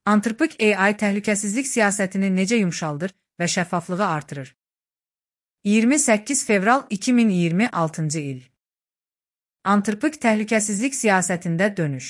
Antropik AI təhlükəsizlik siyasətini necə yumşaldır və şəffaflığı artırır? 28 fevral 2026-cı il. Antropik təhlükəsizlik siyasətində dönüş.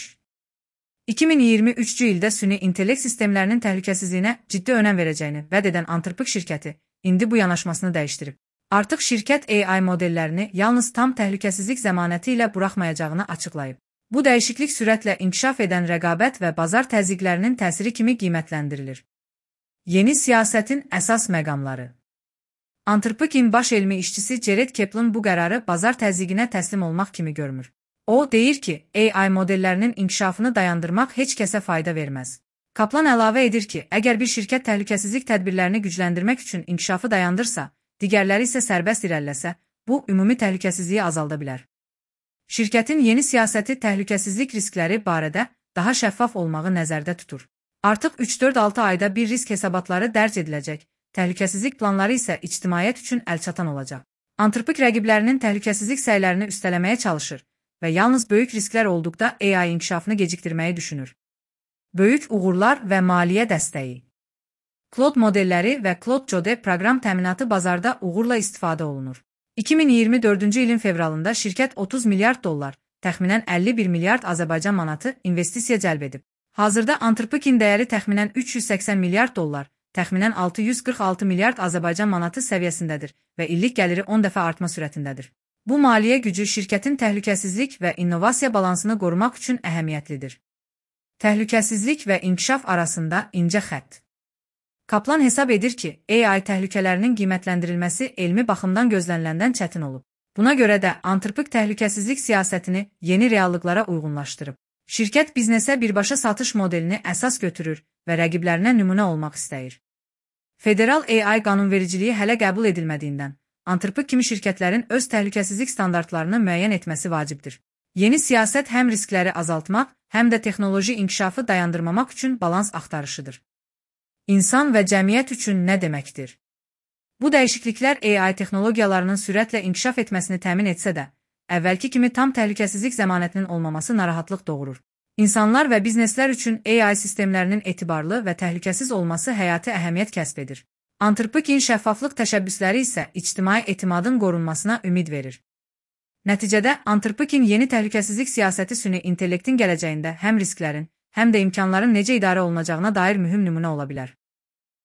2023-cü ildə süni intellekt sistemlərinin təhlükəsizliyinə ciddi önəm verəcəyini vəd edən Antropik şirkəti indi bu yanaşmasını dəyişdirib. Artıq şirkət AI modellərini yalnız tam təhlükəsizlik zəmanəti ilə buraxmayacağını açıqlayıb. Bu dəyişiklik sürətlə inkişaf edən rəqabət və bazar təzyiqlərinin təsiri kimi qiymətləndirilir. Yeni siyasətin əsas məqamları. Antropikin baş elmi işçisi Jared Kaplan bu qərarı bazar təzyiqinə təslim olmaq kimi görmür. O, deyir ki, AI modellərinin inkişafını dayandırmaq heç kəsə fayda verməz. Kaplan əlavə edir ki, əgər bir şirkət təhlükəsizlik tədbirlərini gücləndirmək üçün inkişafı dayandırsa, digərləri isə sərbəst irəliləsə, bu, ümumi təhlükəsizliyi azalda bilər. Şirkətin yeni siyasəti təhlükəsizlik riskləri barədə daha şəffaf olmağı nəzərdə tutur. Artıq 3-4-6 ayda bir risk hesabatları dərc ediləcək, təhlükəsizlik planları isə ictimaiyyət üçün əlçatan olacaq. Antropik rəqiblərinin təhlükəsizlik səylərini üstələməyə çalışır və yalnız böyük risklər olduqda AI inkişafını gecikdirməyi düşünür. Böyük uğurlar və maliyyə dəstəyi. Claude modelləri və Claude Code proqram təminatı bazarda uğurla istifadə olunur. 2024-cü ilin fevralında şirkət 30 milyard dollar, təxminən 51 milyard Azərbaycan manatı investisiya cəlb edib. Hazırda Antropikin dəyəri təxminən 380 milyard dollar, təxminən 646 milyard Azərbaycan manatı səviyyəsindədir və illik gəliri 10 dəfə artma sürətindədir. Bu maliyyə gücü şirkətin təhlükəsizlik və innovasiya balansını qorumaq üçün əhəmiyyətlidir. Təhlükəsizlik və inkişaf arasında incə xətt. Kaplan hesab edir ki, AI təhlükələrinin qiymətləndirilməsi elmi baxımdan gözləniləndən çətin olub. Buna görə də antropik təhlükəsizlik siyasətini yeni reallıqlara uyğunlaşdırıb. Şirkət biznesə birbaşa satış modelini əsas götürür və rəqiblərinə nümunə olmaq istəyir. Federal AI qanunvericiliyi hələ qəbul edilmədiyindən, antropik kimi şirkətlərin öz təhlükəsizlik standartlarını müəyyən etməsi vacibdir. Yeni siyasət həm riskləri azaltmaq, həm də texnoloji inkişafı dayandırmamaq üçün balans axtarışıdır. İnsan və cəmiyyət üçün nə deməkdir? Bu dəyişikliklər AI texnologiyalarının sürətlə inkişaf etməsini təmin etsə də, əvvəlki kimi tam təhlükəsizlik zəmanətinin olmaması narahatlıq doğurur. İnsanlar və bizneslər üçün AI sistemlərinin etibarlı və təhlükəsiz olması həyati əhəmiyyət kəsb edir. Antropikin şəffaflıq təşəbbüsləri isə ictimai etimadın qorunmasına ümid verir. Nəticədə, Antropikin yeni təhlükəsizlik siyasəti süni intellektin gələcəyində həm risklərin, həm də imkanların necə idarə olunacağına dair mühüm nümunə ola bilər.